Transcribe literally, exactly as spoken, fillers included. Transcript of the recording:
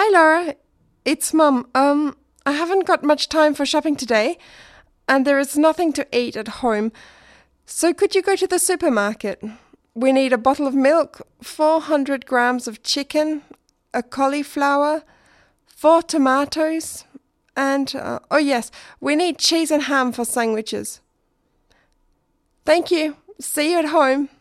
Hi, Laura. It's Mum. Um, I haven't got much time for shopping today, and there is nothing to eat at home. So could you go to the supermarket? We need a bottle of milk, four hundred grams of chicken, a cauliflower, four tomatoes, and, uh, oh yes, we need cheese and ham for sandwiches. Thank you. See you at home.